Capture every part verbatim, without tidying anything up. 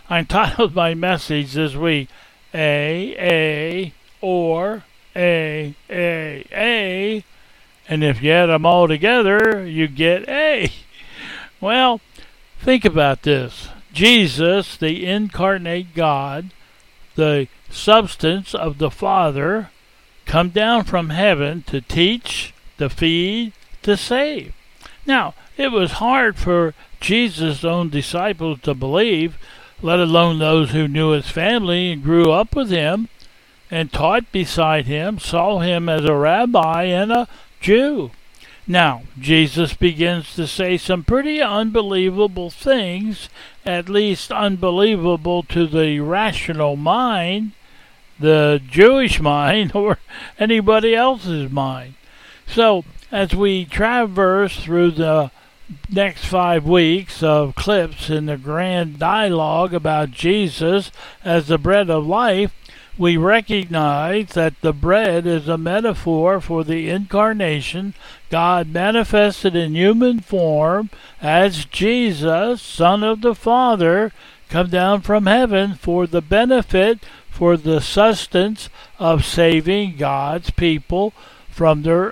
I entitled my message this week, A, A, or A, A, A, and if you add them all together, you get A. Well, think about this. Jesus, the incarnate God, the substance of the Father, come down from heaven to teach, to feed, to save. Now, it was hard for Jesus' own disciples to believe, let alone those who knew his family and grew up with him and taught beside him, saw him as a rabbi and a Jew. Now, Jesus begins to say some pretty unbelievable things, at least unbelievable to the rational mind, the Jewish mind, or anybody else's mind. So, as we traverse through the next five weeks of clips in the grand dialogue about Jesus as the bread of life, we recognize that the bread is a metaphor for the incarnation, God manifested in human form as Jesus, Son of the Father, come down from heaven for the benefit, for the sustenance of saving God's people from their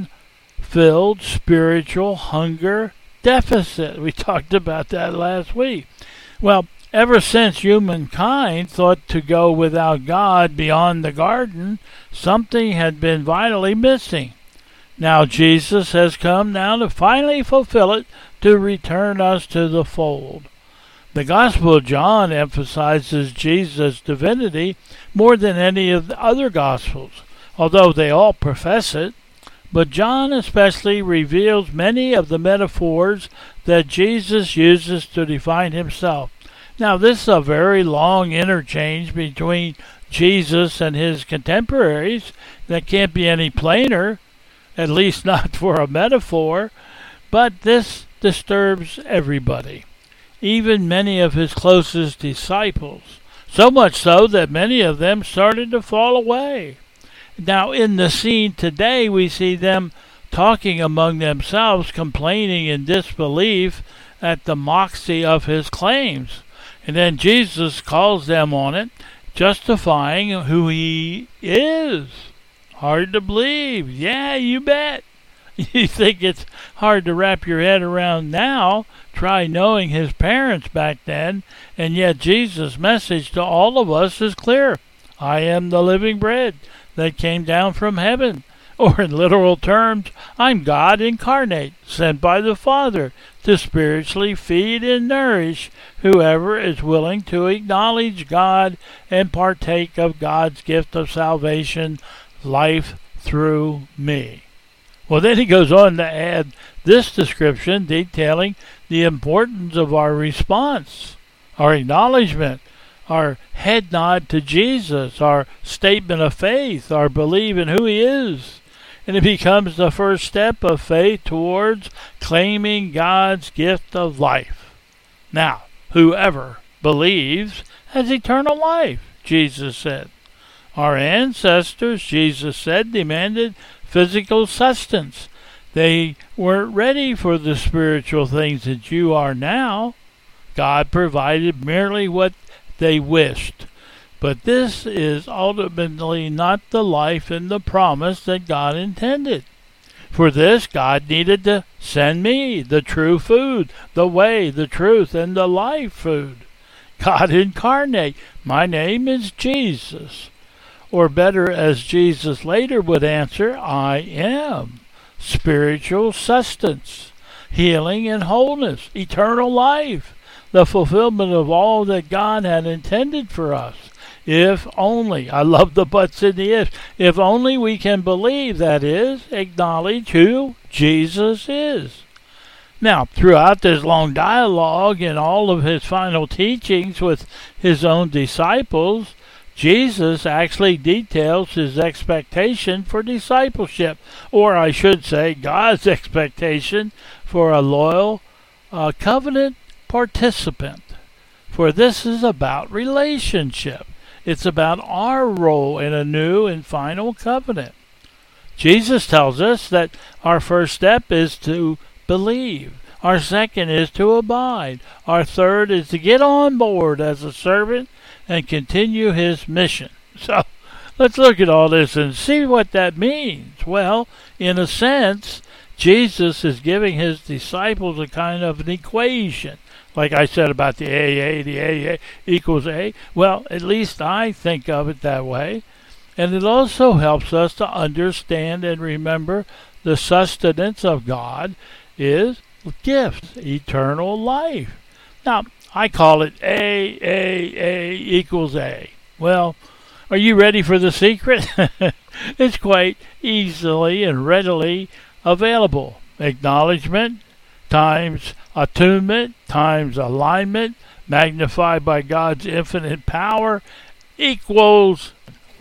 unfilled spiritual hunger deficit. We talked about that last week. Well, ever since humankind thought to go without God beyond the garden, something had been vitally missing. Now Jesus has come now to finally fulfill it, to return us to the fold. The Gospel of John emphasizes Jesus' divinity more than any of the other Gospels, although they all profess it. But John especially reveals many of the metaphors that Jesus uses to define himself. Now, this is a very long interchange between Jesus and his contemporaries that can't be any plainer, at least not for a metaphor, but this disturbs everybody, even many of his closest disciples, so much so that many of them started to fall away. Now, in the scene today, we see them talking among themselves, complaining in disbelief at the moxie of his claims. And then Jesus calls them on it, justifying who he is. Hard to believe. Yeah, you bet. You think it's hard to wrap your head around now? Try knowing his parents back then, and yet Jesus' message to all of us is clear. I am the living bread that came down from heaven. Or in literal terms, I'm God incarnate, sent by the Father to spiritually feed and nourish whoever is willing to acknowledge God and partake of God's gift of salvation, life through me. Well, then he goes on to add this description detailing the importance of our response, our acknowledgement, our head nod to Jesus, our statement of faith, our belief in who he is. And it becomes the first step of faith towards claiming God's gift of life. Now, whoever believes has eternal life, Jesus said. Our ancestors, Jesus said, demanded physical sustenance. They weren't ready for the spiritual things that you are now. God provided merely what they wished. But this is ultimately not the life and the promise that God intended. For this, God needed to send me the true food, the way, the truth, and the life food. God incarnate. My name is Jesus. Or better, as Jesus later would answer, I am spiritual sustenance, healing and wholeness, eternal life, the fulfillment of all that God had intended for us. If only, I love the buts in the ifs, if only we can believe, that is, acknowledge who Jesus is. Now, throughout this long dialogue and all of his final teachings with his own disciples, Jesus actually details his expectation for discipleship, or I should say God's expectation for a loyal uh, covenant participant. For this is about relationship. It's about our role in a new and final covenant. Jesus tells us that our first step is to believe. Our second is to abide. Our third is to get on board as a servant and continue his mission. So let's look at all this and see what that means. Well, in a sense, Jesus is giving his disciples a kind of an equation. Like I said about the A A, the A A equals A. Well, at least I think of it that way. And it also helps us to understand and remember the sustenance of God is gift, eternal life. Now, I call it A, A, A equals A. Well, are you ready for the secret? It's quite easily and readily available. Acknowledgement times attunement times alignment magnified by God's infinite power equals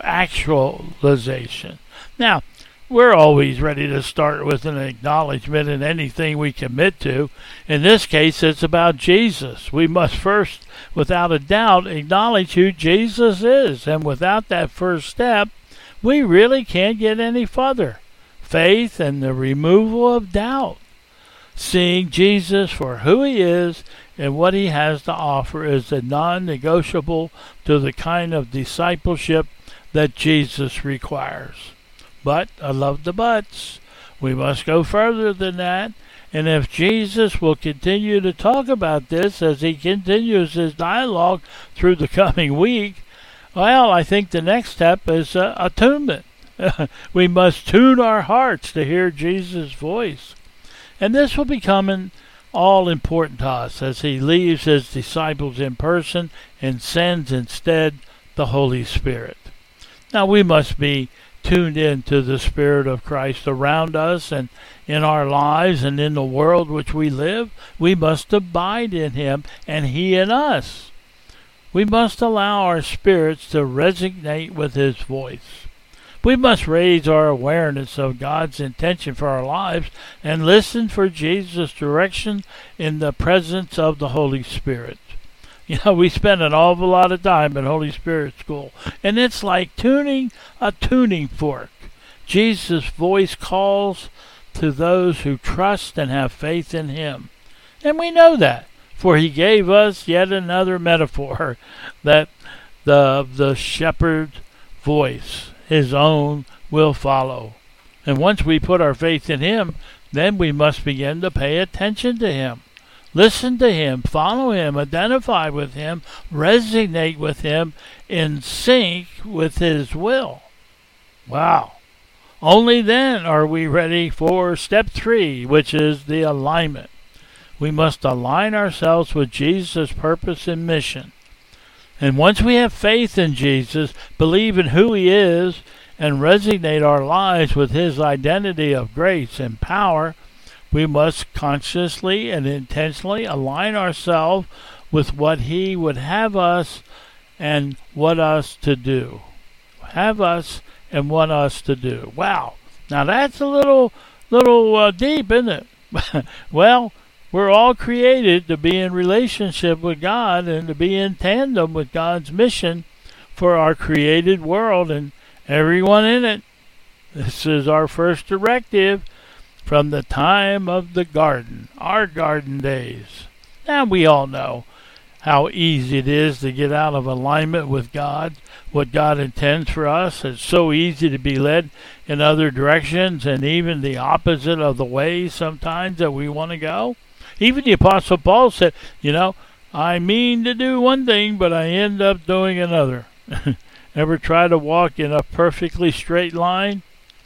actualization. Now, we're always ready to start with an acknowledgement in anything we commit to. In this case, it's about Jesus. We must first, without a doubt, acknowledge who Jesus is. And without that first step, we really can't get any further. Faith and the removal of doubt. Seeing Jesus for who he is and what he has to offer is a non-negotiable to the kind of discipleship that Jesus requires. But, I love the buts, we must go further than that. And if Jesus will continue to talk about this as he continues his dialogue through the coming week, well, I think the next step is uh, attunement. We must tune our hearts to hear Jesus' voice. And this will become an all important to us as he leaves his disciples in person and sends instead the Holy Spirit. Now we must be tuned in to the Spirit of Christ around us and in our lives and in the world which we live. We must abide in him and he in us. We must allow our spirits to resonate with his voice. We must raise our awareness of God's intention for our lives and listen for Jesus' direction in the presence of the Holy Spirit. You know, we spend an awful lot of time in Holy Spirit school, and it's like tuning a tuning fork. Jesus' voice calls to those who trust and have faith in him. And we know that, for he gave us yet another metaphor, that the, the shepherd's voice, his own, will follow. And once we put our faith in him, then we must begin to pay attention to him. Listen to him, follow him, identify with him, resonate with him, in sync with his will. Wow. Only then are we ready for step three, which is the alignment. We must align ourselves with Jesus' purpose and mission. And once we have faith in Jesus, believe in who he is, and resonate our lives with his identity of grace and power, we must consciously and intentionally align ourselves with what he would have us and want us to do. Have us and want us to do. Wow. Now that's a little, little uh, deep, isn't it? Well, we're all created to be in relationship with God and to be in tandem with God's mission for our created world and everyone in it. This is our first directive from the time of the garden, our garden days. Now we all know how easy it is to get out of alignment with God, what God intends for us. It's so easy to be led in other directions and even the opposite of the way sometimes that we want to go. Even the Apostle Paul said, you know, I mean to do one thing, but I end up doing another. Ever try to walk in a perfectly straight line?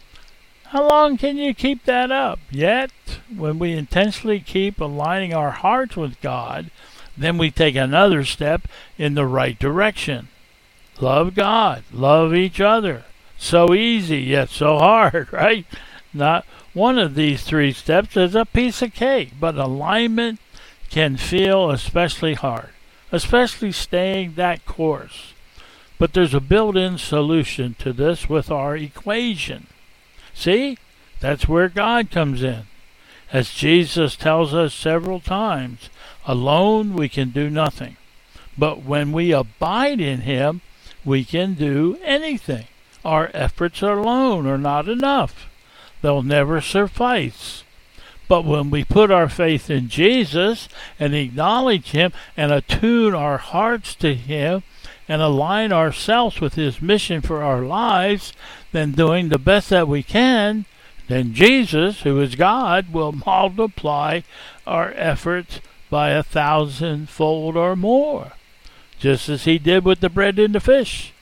How long can you keep that up? Yet, when we intentionally keep aligning our hearts with God, then we take another step in the right direction. Love God, love each other. So easy, yet so hard, right? Not one of these three steps is a piece of cake, but alignment can feel especially hard, especially staying that course. But there's a built-in solution to this with our equation. See, that's where God comes in. As Jesus tells us several times, alone we can do nothing. But when we abide in him, we can do anything. Our efforts alone are not enough. They'll never suffice. But when we put our faith in Jesus and acknowledge Him and attune our hearts to Him and align ourselves with His mission for our lives, then doing the best that we can, then Jesus, who is God, will multiply our efforts by a thousandfold or more, just as He did with the bread and the fish.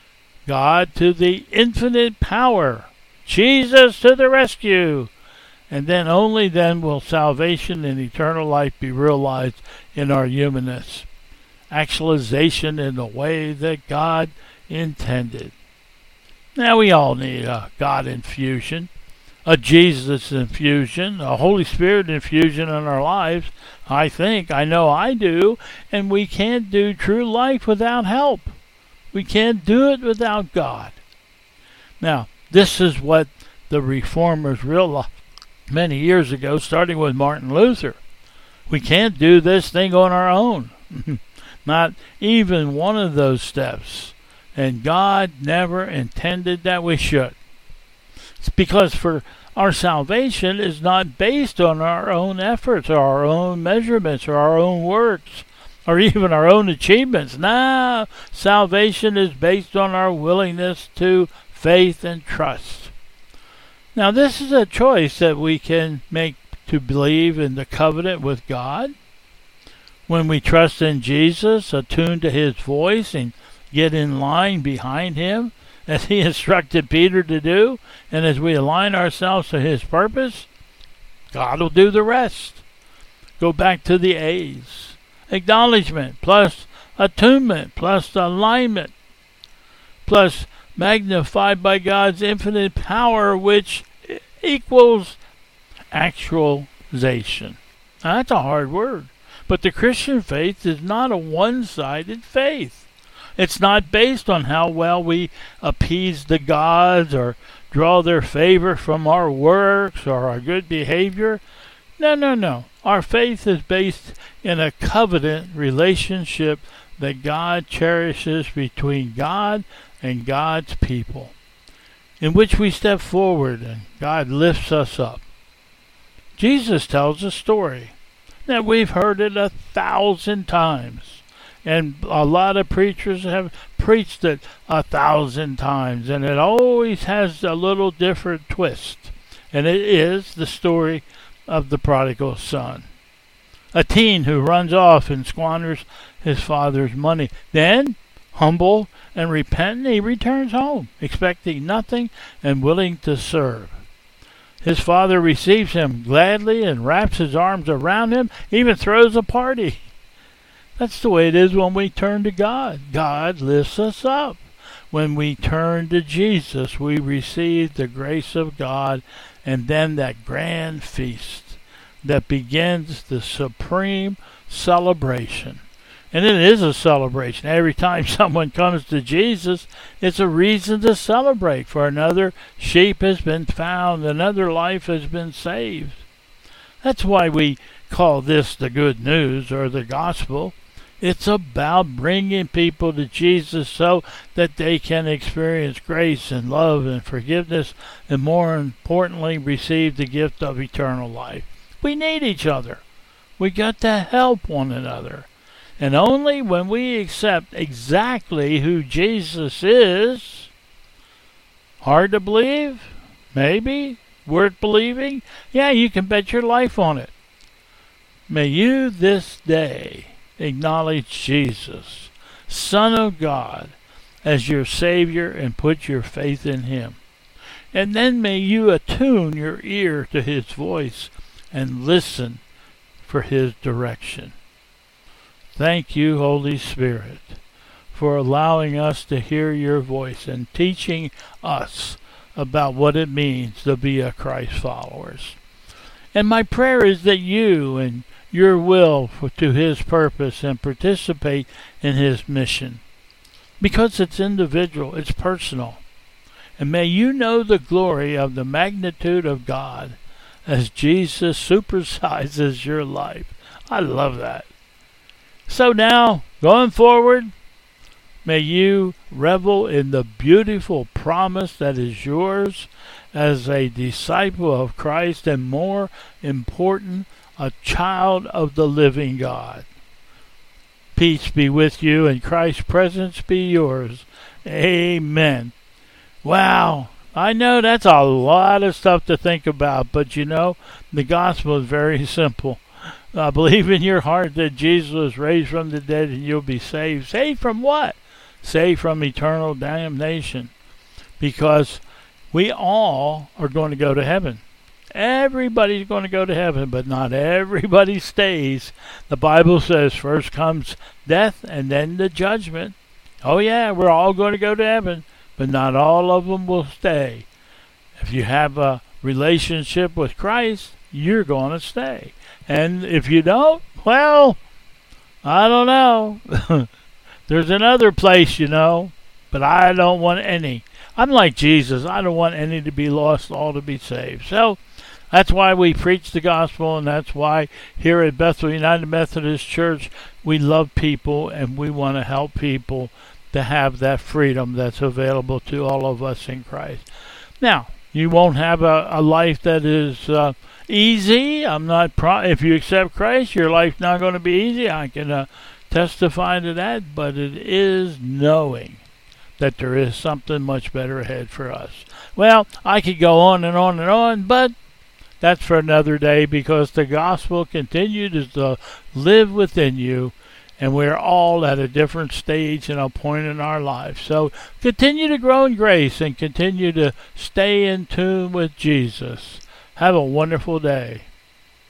God to the infinite power, Jesus to the rescue. And then only then will salvation and eternal life be realized in our humanness. Actualization in the way that God intended. Now we all need a God infusion, a Jesus infusion, a Holy Spirit infusion in our lives. I think, I know I do, and we can't do true life without help. We can't do it without God. Now, this is what the Reformers realized many years ago, starting with Martin Luther. We can't do this thing on our own. Not even one of those steps. And God never intended that we should. It's because for our salvation is not based on our own efforts or our own measurements or our own works or even our own achievements. No, salvation is based on our willingness to faith and trust. Now, this is a choice that we can make to believe in the covenant with God. When we trust in Jesus, attune to His voice, and get in line behind Him, as He instructed Peter to do, and as we align ourselves to His purpose, God will do the rest. Go back to the A's. Acknowledgement plus attunement plus alignment plus magnified by God's infinite power, which equals actualization. Now, that's a hard word, but the Christian faith is not a one-sided faith. It's not based on how well we appease the gods or draw their favor from our works or our good behavior. No, no, no. Our faith is based in a covenant relationship that God cherishes between God and God's people, in which we step forward and God lifts us up. Jesus tells a story that we've heard it a thousand times, and a lot of preachers have preached it a thousand times, and it always has a little different twist, and it is the story of the prodigal son. A teen who runs off and squanders his father's money. Then, humble and repentant, he returns home, expecting nothing and willing to serve. His father receives him gladly and wraps his arms around him, even throws a party. That's the way it is when we turn to God. God lifts us up. When we turn to Jesus, we receive the grace of God and then that grand feast that begins the supreme celebration. And it is a celebration. Every time someone comes to Jesus, it's a reason to celebrate, for another sheep has been found, another life has been saved. That's why we call this the good news or the gospel. It's about bringing people to Jesus so that they can experience grace and love and forgiveness, and more importantly, receive the gift of eternal life. We need each other. We got to help one another. And only when we accept exactly who Jesus is, hard to believe, maybe, worth believing, yeah, you can bet your life on it. May you this day acknowledge Jesus, Son of God, as your Savior and put your faith in Him. And then may you attune your ear to His voice and listen for His direction. Thank you, Holy Spirit, for allowing us to hear your voice and teaching us about what it means to be a Christ followers. And my prayer is that you and your will for, to His purpose and participate in His mission, because it's individual, it's personal. And may you know the glory of the magnitude of God as Jesus supersizes your life. I love that. So now, going forward, may you revel in the beautiful promise that is yours as a disciple of Christ, and more important, a child of the living God. Peace be with you, and Christ's presence be yours. Amen. Wow. I know that's a lot of stuff to think about, but you know, the gospel is very simple. Uh, believe in your heart that Jesus was raised from the dead and you'll be saved. Saved from what? Saved from eternal damnation. Because we all are going to go to heaven. Everybody's going to go to heaven, but not everybody stays. The Bible says first comes death and then the judgment. Oh yeah, we're all going to go to heaven, but not all of them will stay. If you have a relationship with Christ, you're going to stay. And if you don't, well, I don't know. There's another place, you know, but I don't want any. I'm like Jesus. I don't want any to be lost, all to be saved. So that's why we preach the gospel, and that's why here at Bethel United Methodist Church, we love people and we want to help people to have that freedom that's available to all of us in Christ. Now, you won't have a, a life that is uh, easy. I'm not. Pro- if you accept Christ, your life's not going to be easy. I can uh, testify to that, but it is knowing that there is something much better ahead for us. Well, I could go on and on and on, but that's for another day, because the gospel continues to live within you, and we're all at a different stage and a point in our life. So continue to grow in grace and continue to stay in tune with Jesus. Have a wonderful day.